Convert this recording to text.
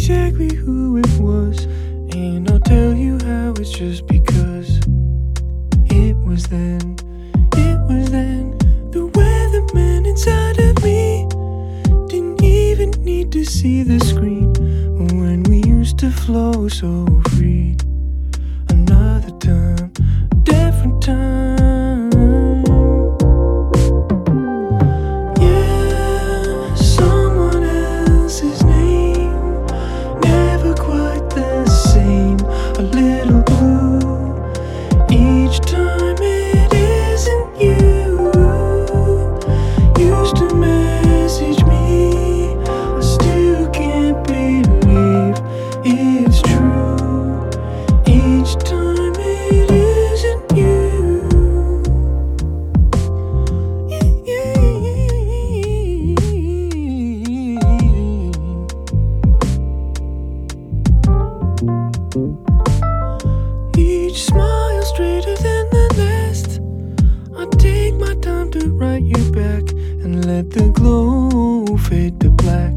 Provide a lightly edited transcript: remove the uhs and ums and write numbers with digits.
exactly who it was, and I'll tell you how it's just because it was then, the weatherman inside of me didn't even need to see the screen when we used to flow so free. Another time, a different time. Yeah, someone else's name, never quite the same. A little blue each time it isn't you. Used to message me, I still can't believe it's true. Each time it isn't you. Each smile straighter than the last. I take my time to write you back and let the glow fade to black.